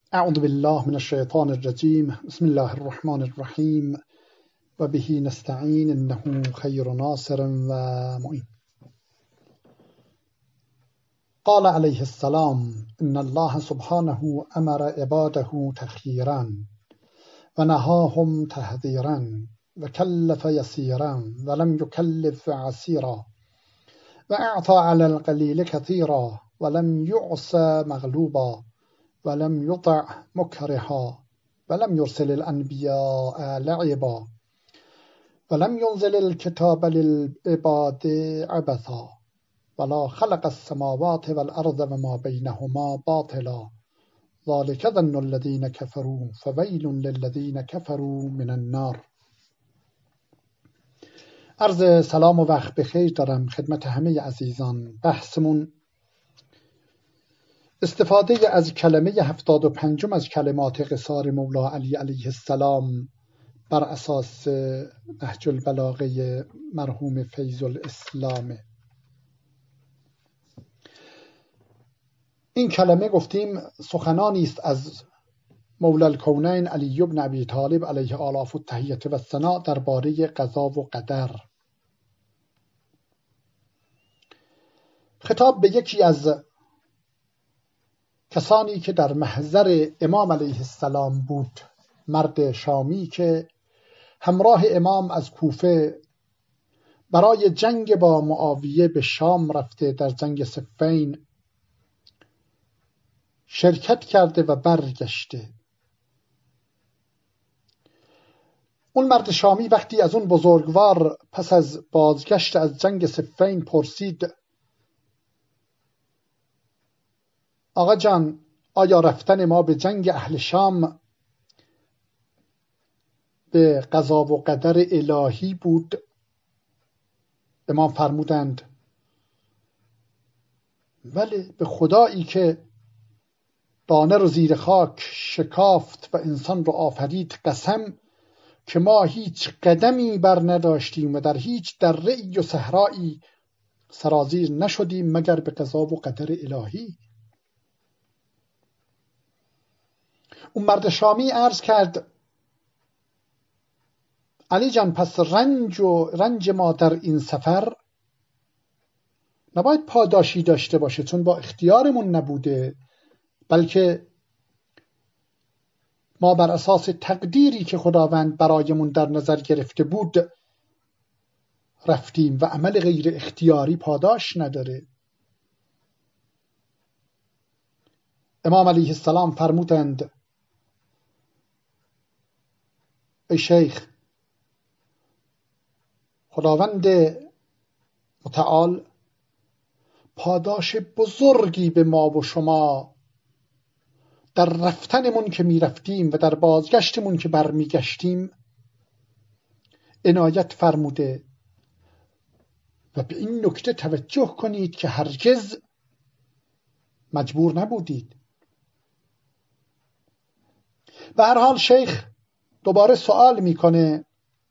اعوذ بالله من الشیطان الرجیم. بسم الله الرحمن الرحیم و به نستعین انه خیر ناصر و معین. قال علیه السلام ان الله سبحانه امر عباده تخییرا و نهاهم تحذیرا و کلف یسیرا و لم یکلف عسیرا و اعطى على القلیل کثیرا و لم یعص مغلوبا ولم يطع مكرها ولم يرسل الأنبياء لعبا ولم ينزل الكتاب للعباد عبثا ولا خلق السماوات والأرض وما بينهما باطلا ذلك ظن الذين كفروا فويل للذين كفروا من النار. عرض سلام و وقت بخیر دارم خدمت همه عزیزان. بحثمون استفاده از کلمه 75 از کلمات قصار مولا علی علیه السلام بر اساس نهج البلاغه مرحوم فیض الاسلام. این کلمه گفتیم سخنانی است از مولا الکونین علی بن ابی طالب علیه آلاف التحیة و الثناء درباره قضا و قدر. خطاب به یکی از کسانی که در محضر امام علیه السلام بود، مرد شامی که همراه امام از کوفه برای جنگ با معاویه به شام رفته، در جنگ صفین شرکت کرده و برگشته. اون مرد شامی وقتی از اون بزرگوار پس از بازگشت از جنگ صفین پرسید آقا جان، آیا رفتن ما به جنگ اهل شام به قضا و قدر الهی بود؟ امام فرمودند بله، به خدایی که دانه رو زیر خاک شکافت و انسان رو آفرید قسم که ما هیچ قدمی بر نداشتیم و در هیچ دره‌ای و صحرایی سرازیر نشدیم مگر به قضا و قدر الهی. اون مرد شامی عرض کرد علی جان، پس رنج ما در این سفر نباید پاداشی داشته باشه، چون با اختیارمون نبوده، بلکه ما بر اساس تقدیری که خداوند برایمون در نظر گرفته بود رفتیم و عمل غیر اختیاری پاداش نداره. امام علیه السلام فرمودند ای شیخ، خداوند متعال پاداش بزرگی به ما و شما در رفتنمون که می رفتیم و در بازگشتمون که برمی گشتیم عنایت فرموده و به این نکته توجه کنید که هرگز مجبور نبودید. به هر حال شیخ دوباره سوال میکنه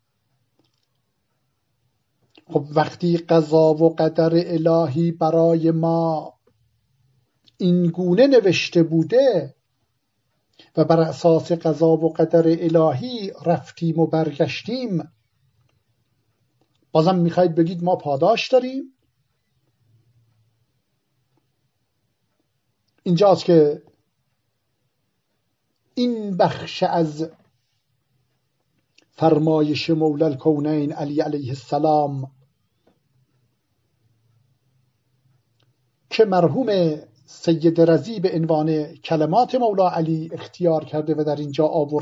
خب وقتی قضا و قدر الهی برای ما این گونه نوشته بوده و بر اساس قضا و قدر الهی رفتیم و برگشتیم، بازم میخواید بگید ما پاداش داریم؟ اینجاست که این بخش از فرمایش مولا الکونین علی علیه السلام که مرحوم سید رضی به عنوان کلمات مولا علی اختیار کرده و در اینجا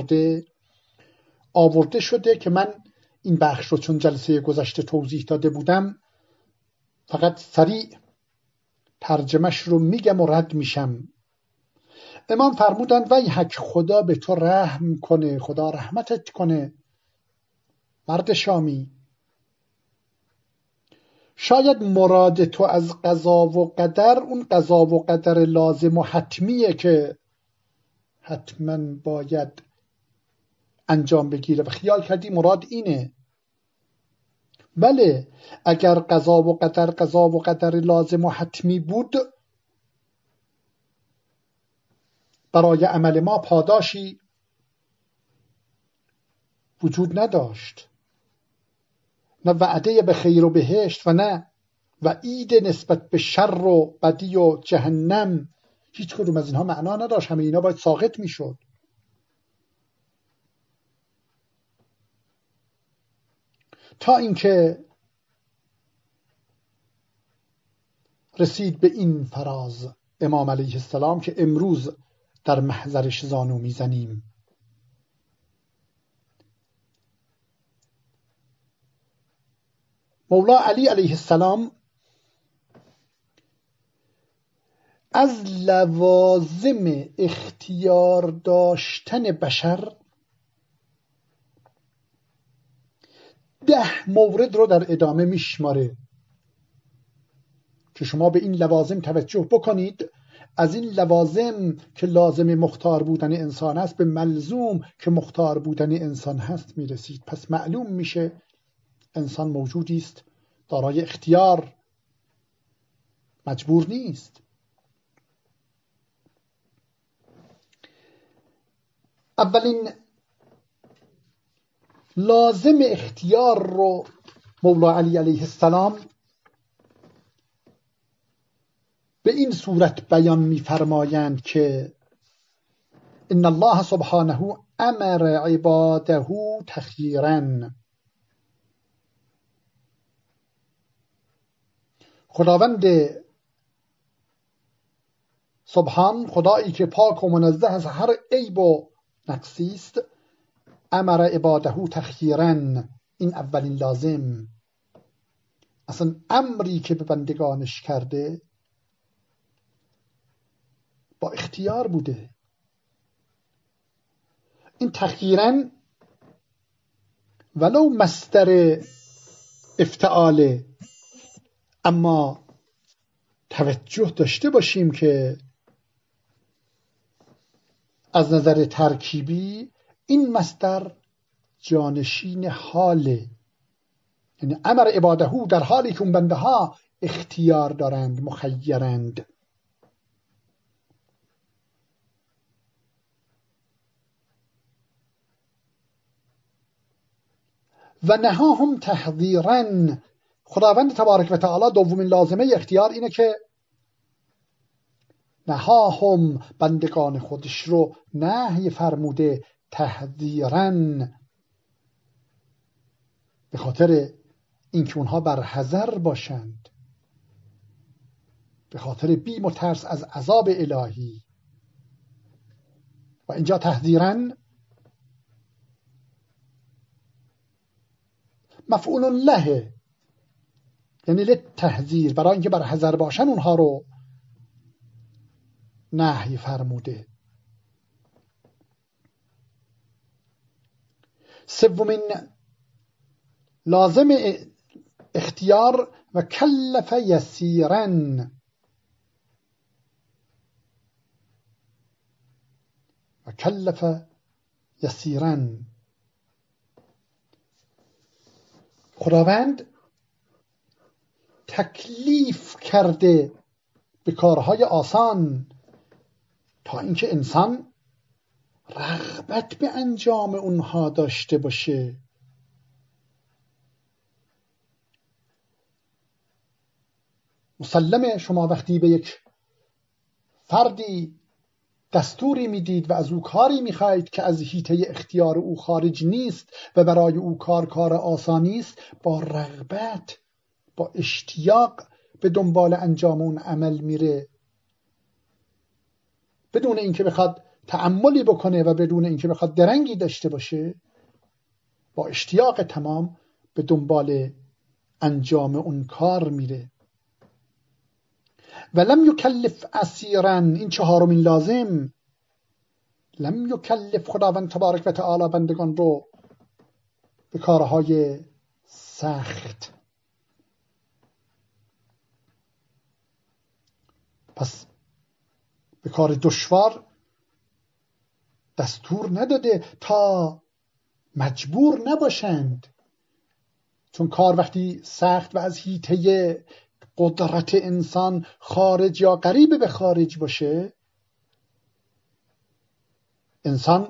آورده شده که من این بخش رو چون جلسه گذشته توضیح داده بودم فقط سریع ترجمهش رو میگم و رد میشم. امام فرمودند ویحک، خدا به تو رحم کنه، خدا رحمتت کنه مرد شامی، شاید مراد تو از قضا و قدر اون قضا و قدر لازم و حتمیه که حتما باید انجام بگیره و خیال کردی مراد اینه. بله، اگر قضا و قدر لازم و حتمی بود برای عمل ما پاداشی وجود نداشت، نه وعده به خیر و بهشت و نه وعید نسبت به شر و بدی و جهنم. هیچ کدوم از اینها معنا نداشت، همه اینا باید ساقط میشد. تا اینکه رسید به این فراز امام علیه السلام که امروز در محضرش زانو میزنیم. مولا علی علیه السلام از لوازم اختیار داشتن بشر 10 مورد رو در ادامه میشماره که شما به این لوازم توجه بکنید. از این لوازم که لازم مختار بودن انسان است به ملزوم که مختار بودن انسان هست میرسید. پس معلوم میشه انسان موجودی است دارای اختیار، مجبور نیست. اولین لازم اختیار رو مولا علی علیه السلام به این صورت بیان می‌فرمایند که ان الله سبحانه امر عباده تخییرا. خداوند سبحان، خدایی که پاک و منزه از هر عیب و نقصی است، امر عباده تخییرا، این اولین لازم. اصلا امری که به بندگانش کرده با اختیار بوده. این تخییرا ولو مصدر افتعاله، اما توجه داشته باشیم که از نظر ترکیبی این مصدر جانشین حاله، یعنی امر عباده در حالی که اون بنده ها اختیار دارند، مخیرند. و نهاهم تحذیرا، خداوند تبارک و تعالی دومین لازمه اختیار اینه که نهاهم، بندگان خودش رو نهی فرموده، تحذیرا، به خاطر اینکه اونها بر حذر باشند، به خاطر بیم و ترس از عذاب الهی. و اینجا تحذیرا مفعول له، یعنی للتحذیر، برای اینکه بر حذر باشن اونها رو نهی فرموده. سومین لازم اختیار و کلف یسیرا، و کلف یسیرا، خداوند تکلیف کرده به کارهای آسان تا اینکه انسان رغبت به انجام اونها داشته باشه. مسلمه شما وقتی به یک فردی دستوری میدید و از او کاری میخواید که از حیطه اختیار او خارج نیست و برای او کار آسانی است، با رغبت، با اشتیاق به دنبال انجام اون عمل میره، بدون اینکه بخواد تأملی بکنه و بدون اینکه بخواد درنگی داشته باشه، با اشتیاق تمام به دنبال انجام اون کار میره. و لم یکلف اسیرا، این چهارمین لازم. لم یکلف، خداوند تبارک و تعالی بندگان رو به کارهای سخت، پس به کار دشوار دستور نداده تا مجبور نباشند، چون کار وقتی سخت و از حیطه قدرت انسان خارج یا قریب به خارج باشه، انسان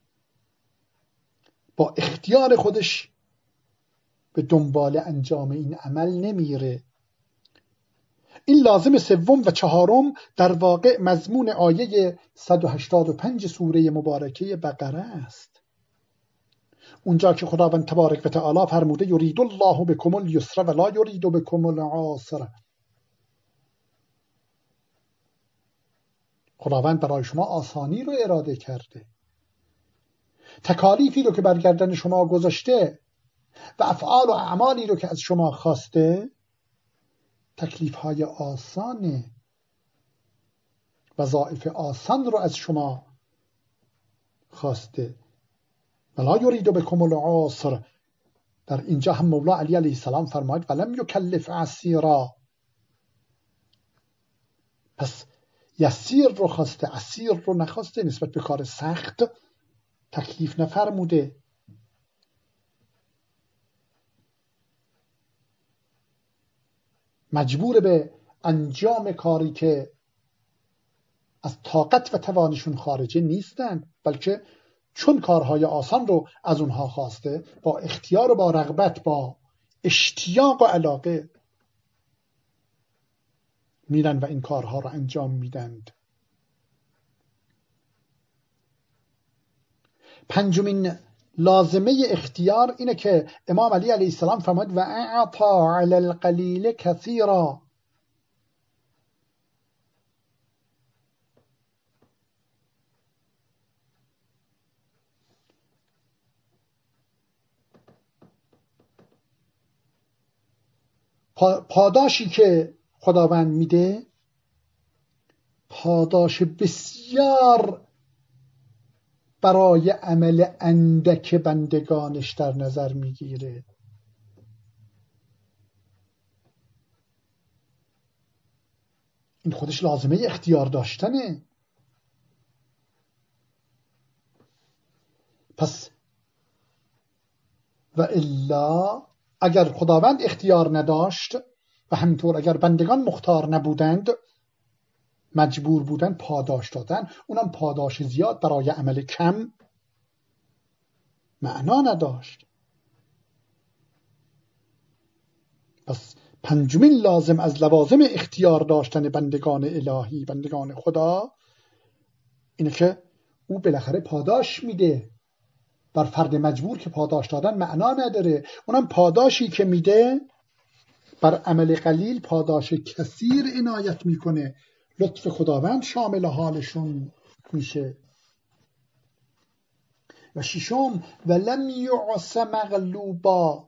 با اختیار خودش به دنبال انجام این عمل نمیره. این لازم سوم و چهارم در واقع مضمون آیه 185 سوره مبارکه بقره است. اونجا که خداوند تبارک و تعالی فرموده یرید الله بکم اليسر ولا یرید بکم العسر. خداوند برای شما آسانی رو اراده کرده، تکالیفی رو که بر گردن شما گذاشته و افعال و اعمالی رو که از شما خواسته تکلیف‌های آسانه، وظایف آسان رو از شما خواسته. ولا یرید بکم العسر. در اینجا هم مولا علی علیه السلام فرماید ولم یکلف عسیرا. پس یسیر رو خواسته، عسیر رو نخواسته، نسبت به کار سخت تکلیف نفرموده. مجبور به انجام کاری که از طاقت و توانشون خارجه نیستند، بلکه چون کارهای آسان رو از اونها خواسته با اختیار و با رغبت، با اشتیاق و علاقه میرن و این کارها رو انجام میدند. پنجمین لازمه اختیار اینه که امام علی علیه السلام فرمود و اعطا علی القلیل کثیرا. پاداشی که خداوند میده پاداش بسیار برای عمل اندک بندگانش در نظر میگیره. این خودش لازمه اختیار داشتنه. پس و الا اگر خداوند اختیار نداشت و همینطور اگر بندگان مختار نبودند، مجبور بودن پاداش دادن، اونم پاداش زیاد برای عمل کم، معنا نداشت. پس پنجمین لازم از لوازم اختیار داشتن بندگان الهی، بندگان خدا، اینه که او بالاخره پاداش میده. بر فرد مجبور که پاداش دادن معنا نداره. اونم پاداشی که میده بر عمل قلیل پاداش کثیر عنایت میکنه. لطف خداوند شامل حالشون میشه. و ششم ولم یعص مغلوبا.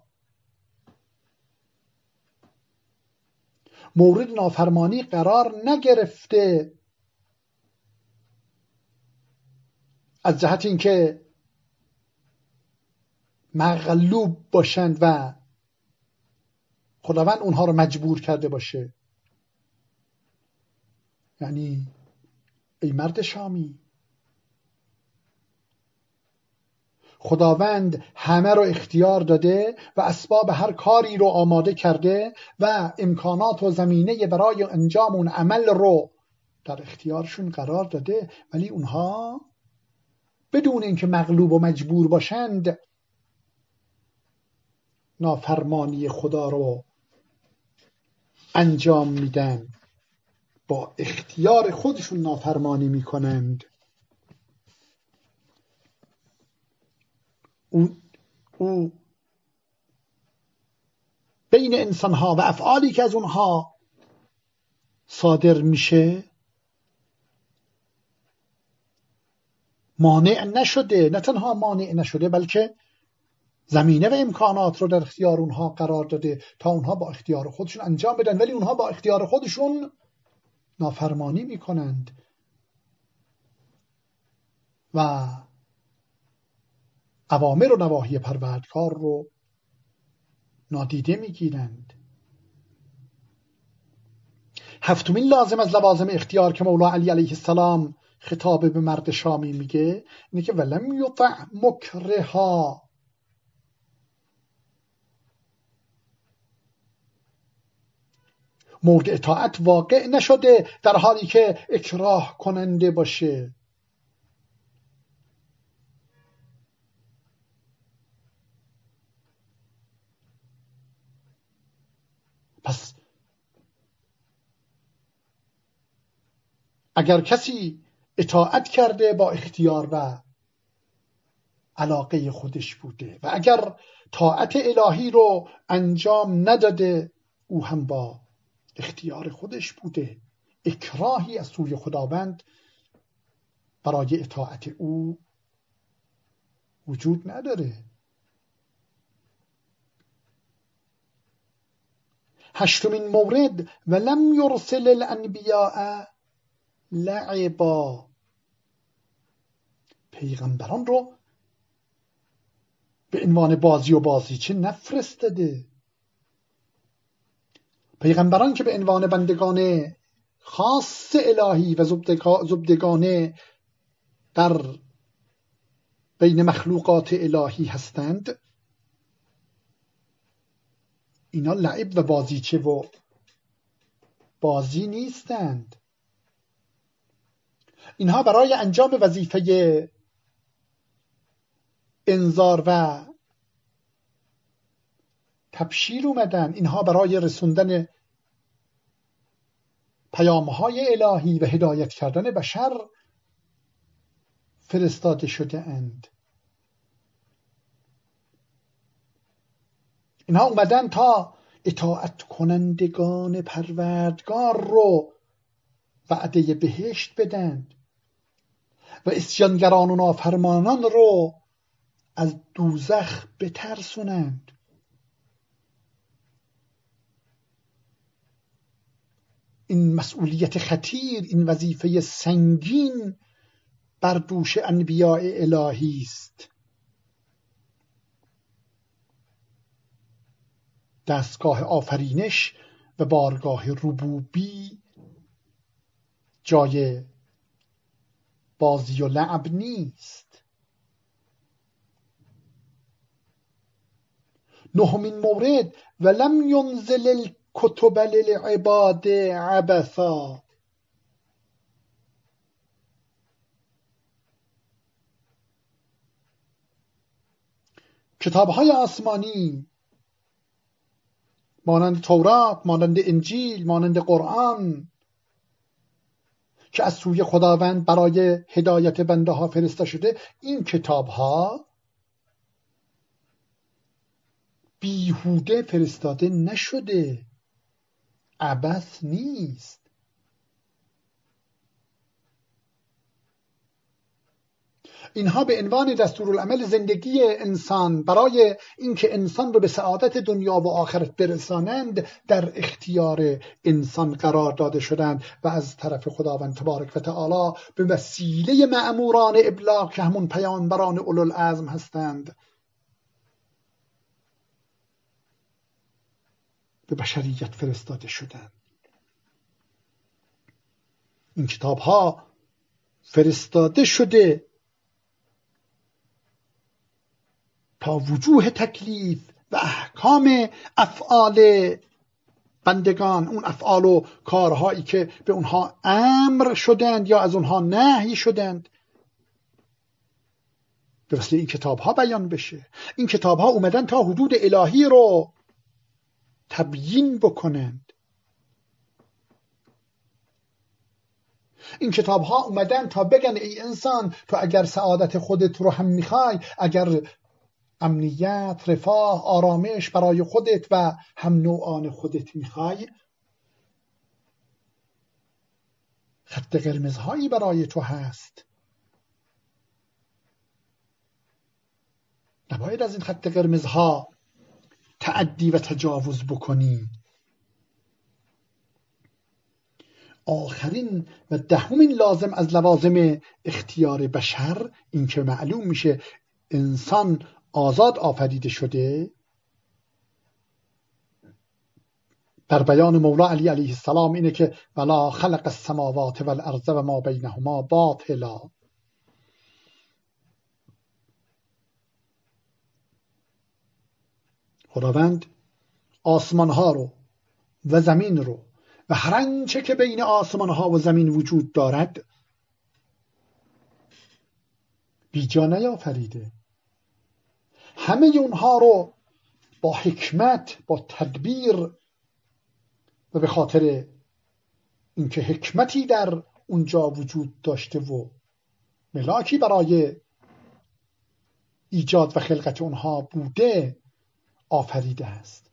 مورد نافرمانی قرار نگرفته از جهت اینکه مغلوب باشند و خداوند اونها رو مجبور کرده باشه. یعنی ای مرد شامی، خداوند همه رو اختیار داده و اسباب هر کاری رو آماده کرده و امکانات و زمینه برای انجام اون عمل رو در اختیارشون قرار داده، ولی اونها بدون اینکه مغلوب و مجبور باشند نافرمانی خدا رو انجام میدن، با اختیار خودشون نافرمانی میکنند. او بین انسانها و افعالی که از اونها صادر میشه مانع نشده. نه تنها مانع نشده بلکه زمینه و امکانات رو در اختیار اونها قرار داده تا اونها با اختیار خودشون انجام بدن، ولی اونها با اختیار خودشون نافرمانی میکنند و اوامر و نواهی پروردگار رو نادیده میگیرند. هفتمین لازم از لوازم اختیار که مولا علی علیه السلام خطاب به مرد شامی میگه اینه که ولم یطع مکرها. مورد اطاعت واقع نشده در حالی که اکراه کننده باشه. پس اگر کسی اطاعت کرده با اختیار و علاقه خودش بوده و اگر طاعت الهی رو انجام نداده او هم با اختیار خودش بوده، اکراهی از سوی خداوند برای اطاعت او وجود نداره. 8مین مورد ولم یرسل الانبیاء لعبا، پیغمبران رو به عنوان بازی و بازیچه نفرستاده. پیغمبران که به عنوان بندگان خاص الهی و زبدگان در بین مخلوقات الهی هستند، اینا لعب و بازیچه و بازی نیستند. اینها برای انجام وظیفه انذار و تبشیر اومدن، اینها برای رسوندن پیامهای الهی و هدایت کردن بشر فرستاده شده اند. اینها اومدن تا اطاعت کنندگان پروردگار رو وعده بهشت بدن و اسیانگران و نافرمانان رو از دوزخ بترسونند. این مسئولیت خطیر، این وظیفه سنگین بر دوش انبیاء الهی است. دستگاه آفرینش و بارگاه ربوبی جای بازی و لعب نیست. 9مین مورد ولم ینزل الکتب للعباد عبثا، کتاب‌های آسمانی مانند تورات، مانند انجیل، مانند قرآن که از سوی خداوند برای هدایت بنده ها فرسته شده، این کتاب ها بیهوده فرستاده نشده، عبث نیست. اینها به عنوان دستورالعمل زندگی انسان برای اینکه انسان رو به سعادت دنیا و آخرت برسانند در اختیار انسان قرار داده شدند و از طرف خداوند تبارک و تعالی به وسیله مأموران ابلاغ که همون پیامبران اولوالعزم هستند به بشریت فرستاده شدند. این کتاب ها فرستاده شده تا وجوه تکلیف و احکام افعال بندگان، اون افعال و کارهایی که به اونها امر شدند یا از اونها نهی شدند، به وسیله این کتاب ها بیان بشه. این کتاب ها اومدن تا حدود الهی رو تبیین بکنند. این کتاب ها اومدن تا بگن ای انسان، تو اگر سعادت خودت رو هم میخوای، اگر امنیت، رفاه، آرامش برای خودت و هم نوعان خودت میخوای، خط قرمزهایی برای تو هست. نباید از این خط قرمزها تعدی و تجاوز بکنی. آخرین و 10مین لازم از لوازم اختیار بشر، این که معلوم میشه انسان آزاد آفریده شده، در بیان مولا علی علیه السلام اینه که ولا خلق السماوات والارض و ما بینهما باطلا. خداوند آسمان ها رو و زمین رو و هر آنچه که بین آسمان ها و زمین وجود دارد بیجا نیافریده. همه اونها رو با حکمت، با تدبیر و به خاطر اینکه حکمتی در اونجا وجود داشته و ملاکی برای ایجاد و خلقت اونها بوده آفریده است.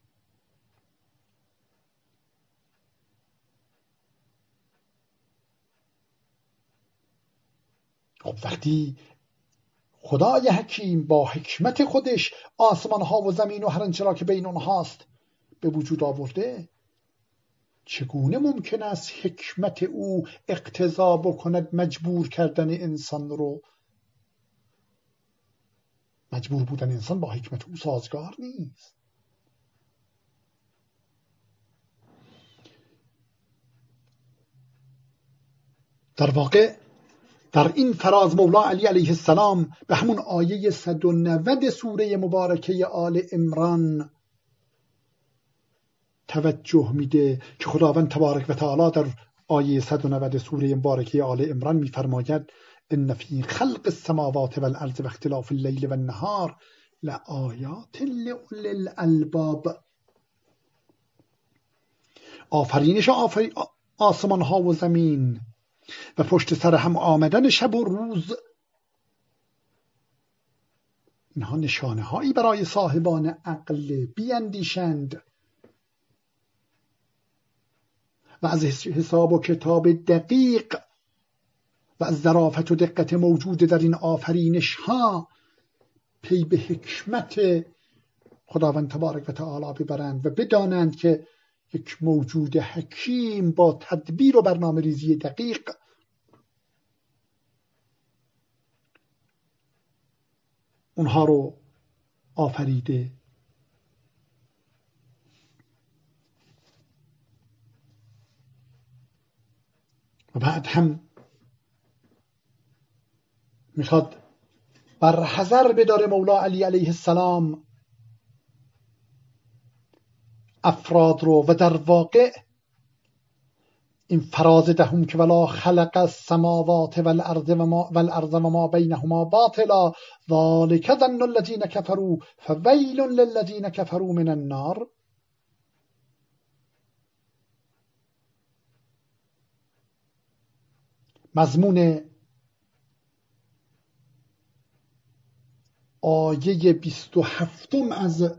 خب وقتی خدای حکیم با حکمت خودش آسمان ها و زمین و هر آنچه را که بین اونهاست به وجود آورده، چگونه ممکن است حکمت او اقتضا بکند مجبور کردن انسان رو؟ مجبور بودن انسان با حکمت او سازگار نیست. در واقع در این فراز مولا علی علیه السلام به همون آیه 190 سوره مبارکه آل عمران توجه میده که خداوند تبارک و تعالی در آیه 190 سوره مبارکه آل عمران میفرماید ان فی خلق السماوات والارض واختلاف الليل والنهار لآیات لأولی الالباب. آفرینش آسمان ها و زمین و پشت سر هم آمدن شب و روز، اینها نشانه هایی برای صاحبان عقل بیندیشند و از حساب و کتاب دقیق و از ظرافت و دقت موجود در این آفرینش ها پی به حکمت خداوند تبارک و تعالی ببرند و بدانند که یک موجود حکیم با تدبیر و برنامه ریزی دقیق اونها رو آفریده. و بعد هم میخواد بر حذر بداره مولا علی علیه السلام افراد رو و در واقع این فراز دهم که ولا خلق السماوات والارض و ما بینهما باطلا ذلك ظن الذين كفروا فویل للذین كفروا من النار. مضمون آیه 27 از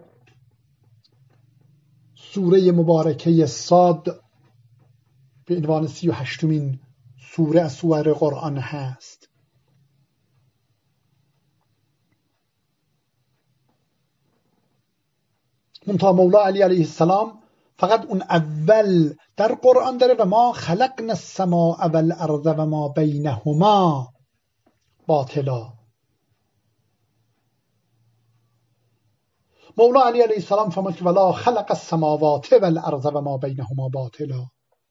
سوره مبارکه صاد به عنوان 38مین سوره از سور قرآن هست. منتها مولا علی علیه السلام فقط اون اول در قرآن داره و ما خلقنا السماء والارض و ما بینهما باطلا. مولا علی علیه السلام فرمود که ولا خلق السماوات والارض و ما بینهما باطلا.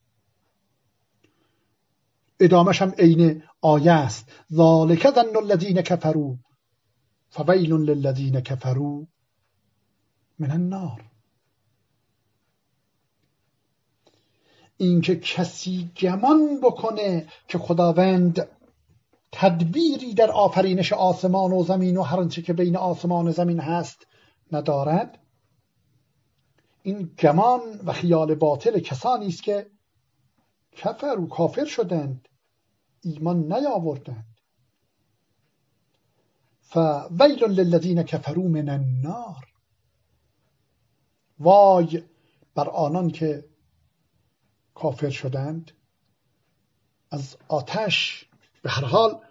ادامش هم عین آیه است ذالک ظن الذین کفروا فویل للذین کفروا من النار. این که کسی گمان بکنه که خداوند تدبیری در آفرینش آسمان و زمین و هر آنچه که بین آسمان و زمین هست ندارد، این گمان و خیال باطل کسانی است که کافر شدند، ایمان نیاوردند. فویل للذین کفروا من النار، وای بر آنان که کافر شدند از آتش. به هر حال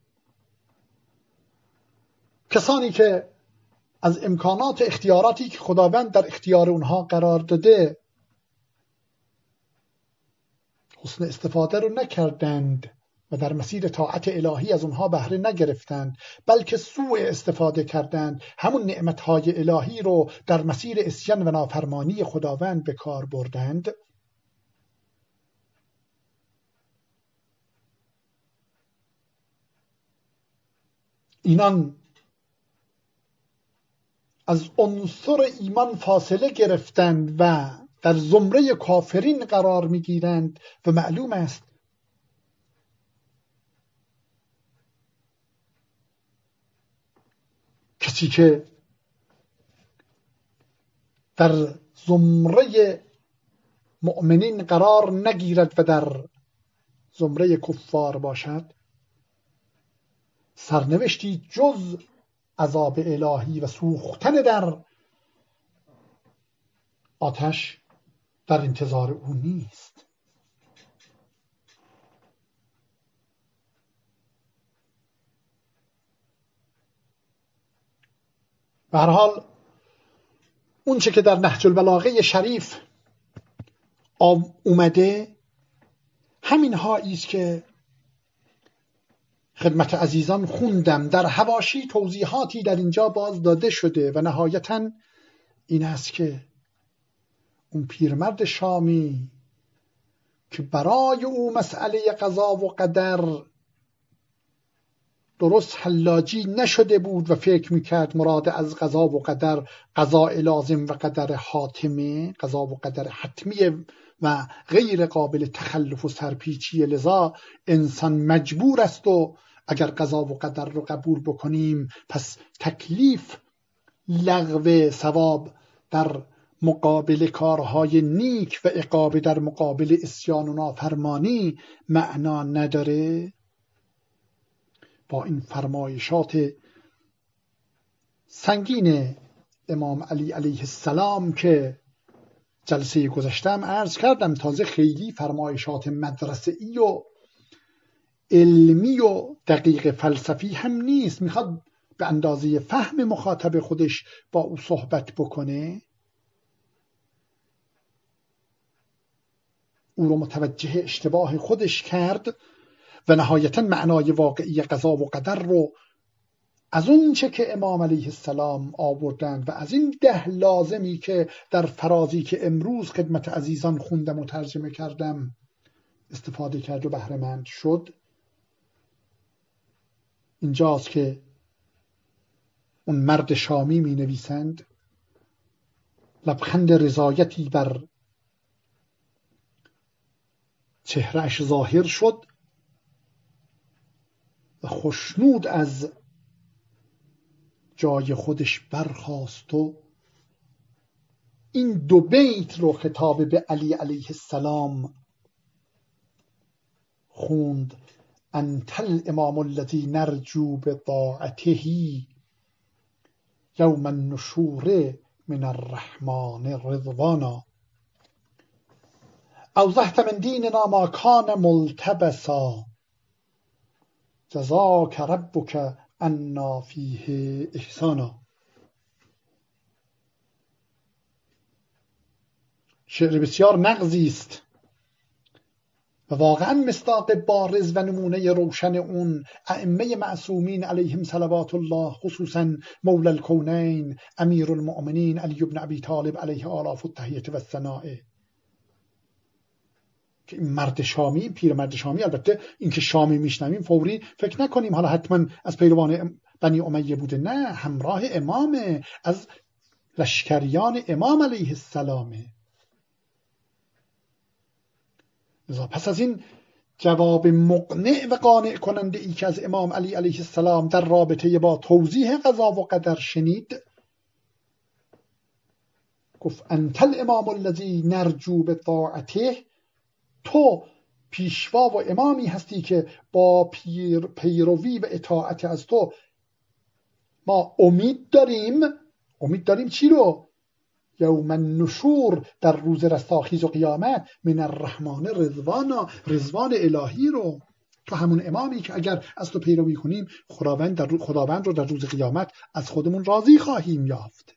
کسانی که از امکانات اختیاراتی که خداوند در اختیار اونها قرار داده حسن استفاده رو نکردند و در مسیر طاعت الهی از اونها بهره نگرفتند، بلکه سوء استفاده کردند، همون نعمتهای الهی رو در مسیر عصیان و نافرمانی خداوند به کار بردند، اینان از عنصر ایمان فاصله گرفتند و در زمره کافرین قرار میگیرند و معلوم است کسی که در زمره مؤمنین قرار نگیرد و در زمره کفار باشد، سرنوشتی جز عذاب الهی و سوختن در آتش در انتظار او نیست. به هر حال اون چه که در نهج البلاغه شریف اومده همین هایی است که خدمت عزیزان خوندم. در حواشی توضیحاتی در اینجا باز داده شده و نهایتاً این است که اون پیرمرد شامی که برای او مسئله قضا و قدر درست حلاجی نشده بود و فکر میکرد مراد از قضا و قدر قضاء لازم و قدر حاتمه، قضا و قدر حتمیه و غیر قابل تخلف و سرپیچی، لذا انسان مجبور است و اگر قضا و قدر رو قبول بکنیم پس تکلیف لغو ثواب در مقابل کارهای نیک و عقاب در مقابل عصیان و نافرمانی معنا نداره. با این فرمایشات سنگین امام علی علیه السلام که جلسه گذشتم عرض کردم، تازه خیلی فرمایشات مدرسه‌ای و علمی و دقیق فلسفی هم نیست، میخواد به اندازه فهم مخاطب خودش با او صحبت بکنه، او رو متوجه اشتباه خودش کرد و نهایتا معنای واقعی قضا و قدر رو از اون چه که امام علیه السلام آوردند و از این 10 لازمی که در فرازی که امروز خدمت عزیزان خوندم و ترجمه کردم استفاده کرد و بهره مند شد. اینجاست که اون مرد شامی می نویسند لبخند رضایتی بر چهرهش ظاهر شد و خوشنود از جای خودش برخاست و این 2 بیت رو خطاب به علی علیه السلام خوند: انت الامام الذی نرجو بطاعته یوم النشور من الرحمن رضوانا اوضحت من دیننا ما کان ملتبسا جزاک ربک عنا فیه احسانا. شعر بسیار نغزی است و واقعا مصداق بارز و نمونه روشن اون ائمه معصومین علیهم صلوات الله، خصوصا مولا الکونین امیر المؤمنین علی بن ابی طالب علیه آلاف التحیة و الثناء، که این مرد شامی، پیرمرد شامی، البته اینکه شامی میشنویم فوری فکر نکنیم حالا حتما از پیروان بنی امیه بوده، نه، همراه امامه، از لشکریان امام علیه السلامه. پس از این جواب مقنع و قانع کننده ای که از امام علی علیه السلام در رابطه با توضیح قضا و قدر شنید، گفت انت الامام الذی نرجو بطاعته، تو پیشوا و امامی هستی که با پیروی و اطاعت از تو ما امید داریم چی رو؟ یوم النشور، در روز رستاخیز و قیامت، من الرحمن رضوانا، رضوان الهی رو. تو همون امامی که اگر از تو پیروی کنیم خداوند رو در روز قیامت از خودمون راضی خواهیم یافت.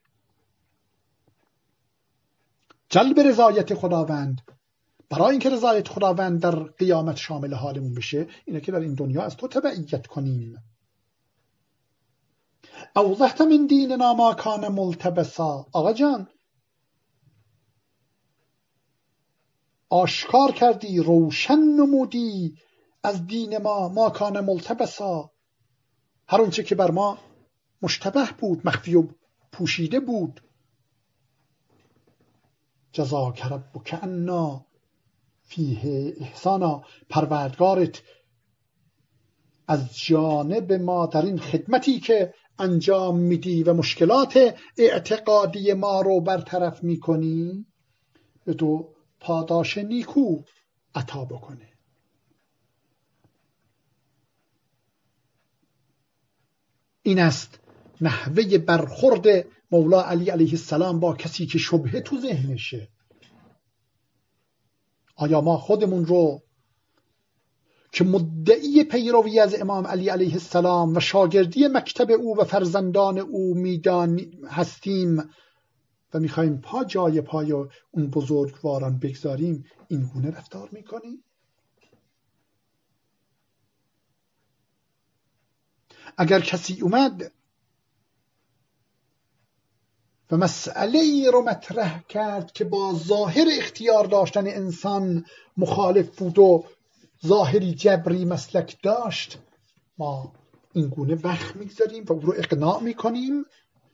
جلب رضایت خداوند، برای اینکه رضایت خداوند در قیامت شامل حالمون بشه، اینه که در این دنیا از تو تبعیت کنیم. اوضحت من دیننا ما کان ملتبسا، آقا جان آشکار کردی، روشن نمودی از دین ما کان ملتبسا، هر اونچه که بر ما مشتبه بود، مخفی و پوشیده بود. جزاک ربک عنا فیه احسانا، پروردگارت از جانب ما در این خدمتی که انجام میدی و مشکلات اعتقادی ما رو برطرف میکنی به تو پاداش نیکو عطا بکنه. این است نحوه برخورد مولا علی علیه السلام با کسی که شبهه تو ذهنشه. آیا ما خودمون رو که مدعی پیروی از امام علی علیه السلام و شاگردی مکتب او و فرزندان او هستیم و میخوایم پا جای پای اون بزرگواران بگذاریم، این گونه رفتار میکنیم؟ اگر کسی اومد و مسئله ای رو مطرح کرد که با ظاهر اختیار داشتن انسان مخالف بود و ظاهری جبری مسلک داشت، ما این گونه وقت میگذاریم و او رو اقناع میکنیم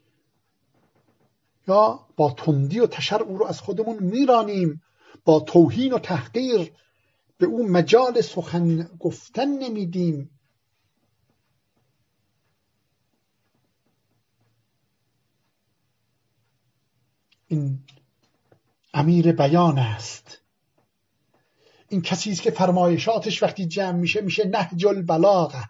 یا با تندی و تشر او رو از خودمون میرانیم، با توهین و تحقیر به او مجال سخن گفتن نمیدیم. این امیر بیان است. این کسی است که فرمایشاتش وقتی جمع میشه نهج البلاغه.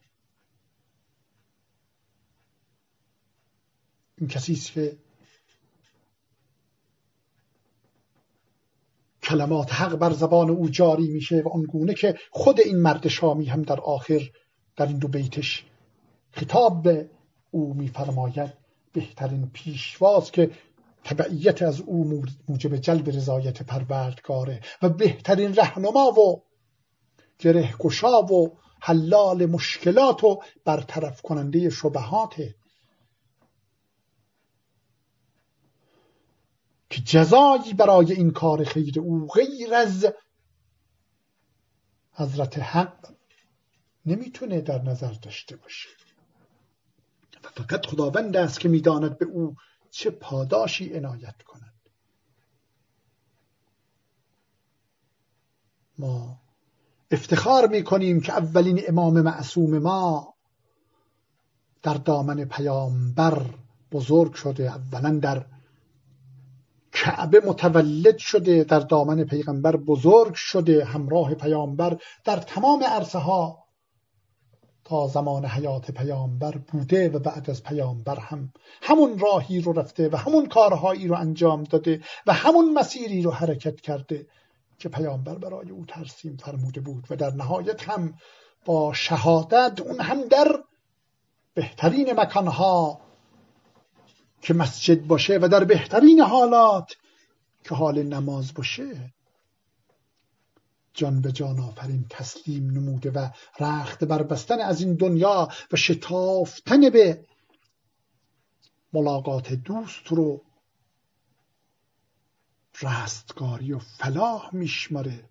این کسی است که کلمات حق بر زبان او جاری میشه و آنگونه که خود این مرد شامی هم در آخر در این دو بیتش خطاب به او میفرماید بهترین پیشواز که تبعیت از او موجب جلب رضایت پروردگاره و بهترین رهنما و گره گشا و حلال مشکلات و برطرف کننده شبهاته که جزایی برای این کار خیر او غیر از حضرت حق نمیتونه در نظر داشته باشه و فقط خداوند است که میداند به او چه پاداشی عنایت کند. ما افتخار میکنیم که اولین امام معصوم ما در دامن پیامبر بزرگ شده، اولا در کعبه متولد شده، در دامن پیغمبر بزرگ شده، همراه پیامبر در تمام عرصه ها تا زمان حیات پیامبر بوده و بعد از پیامبر هم همون راهی رو رفته و همون کارهایی رو انجام داده و همون مسیری رو حرکت کرده که پیامبر برای او ترسیم فرموده بود و در نهایت هم با شهادت، اون هم در بهترین مکانها که مسجد باشه و در بهترین حالات که حال نماز باشه، جان به جان آفرین تسلیم نموده و رخت بربستن از این دنیا و شتافتن به ملاقات دوست رو رستگاری و فلاح میشماره.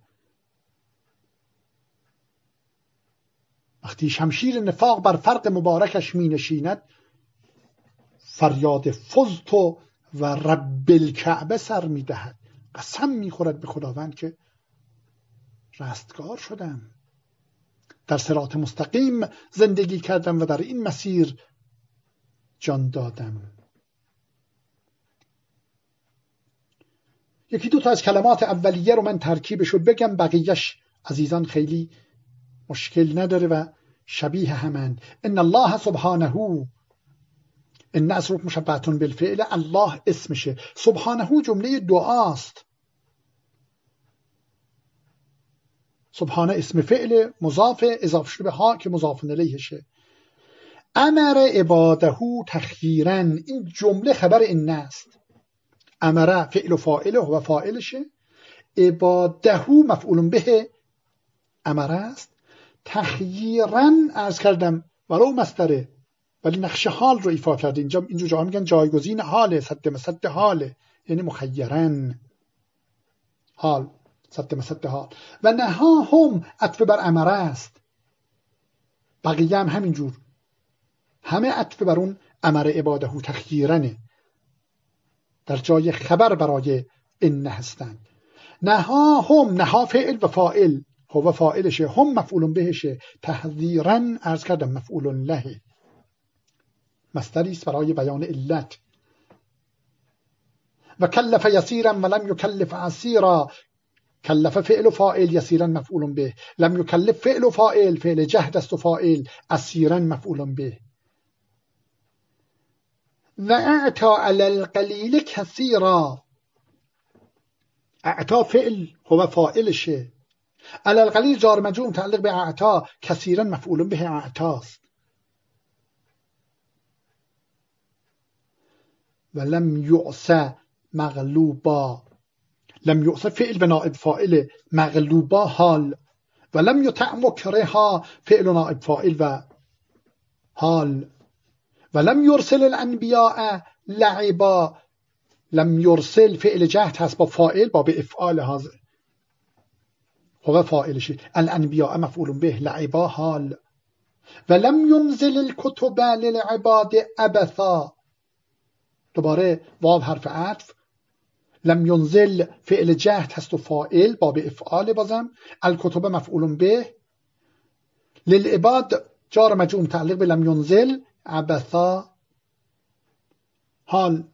وقتی شمشیر نفاق بر فرق مبارکش می نشیند، فریاد فزت و رب الکعبه سر می دهد، قسم می خورد به خداوند که رستگار شدم، در صراط مستقیم زندگی کردم و در این مسیر جان دادم. یکی دو تا از کلمات اولیه رو من ترکیبشو بگم، بقیهش عزیزان خیلی مشکل نداره و شبیه همند. ان الله سبحانه، ان اسم مشبهة بالفعل، الله اسمشه، سبحانه جمله دعاست. سبحانه اسم فعل مضاف اضافه شده به ها که مضاف الیهشه. امر عباده تخییرا، این جمله خبر ان است. امر فعل و فاعله و فاعلشه، عباده مفعول به امر است. تخییرا عرض کردم ولو مصدره ولی نقش حال رو ایفا کرده. اینجا جا میگن جایگزین حاله، صد حاله، یعنی مخیرن حال، صد حال. و نها هم عطف بر امر است، بقیه هم همینجور، همه عطف بر اون امر عباده تخییرنه، در جای خبر برای ان هستن. نها هم، نها فعل و فاعل، هو فاعلشه، هم مفعول بهشه، تحذیرا عرض کردم مفعول له، مصدری است برای بیان علت. و کلف یسیرا ولم یکلف عسیرا، کلف فعل و فاعل یسیرا مفعول به. لم یکلف فعل و فاعل، فعل جهد است و فاعل اسیرا مفعول به. و اعطا علی القلیل کثیرا، اعطا فعل هو فاعلشه، علی القلیل جار مجرور متعلق به اعطا، کثیرا مفعول به اعطاست. و لم یعص مغلوبا، لم یعص فعل به نائب فاعل، مغلوبا حال، و لم یطع مکرها فعل و نائب فاعل و حال. و لم یرسل الانبیاء لعبا، لم یرسل فعل جهد هست با فاعل با به افعال حاضر هو فاعلشه، الانبیاء مفعول به، لعبا حال. و لم ینزل الکتب للعباد عبثا، دوباره واو حرف عطف، لم ینزل فعل جهد هست و فاعل با به افعال بازم، الکتب مفعول به، للعباد جار مجرور متعلق به لم ینزل، عبثا حال.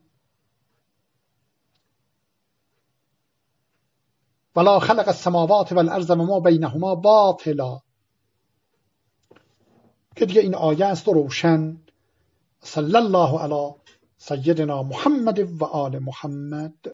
ولا خلق السماوات والارض و ما بینهما باطلا، که دیگه این آیه است و روشن. صلی الله علی سیدنا محمد و آل محمد.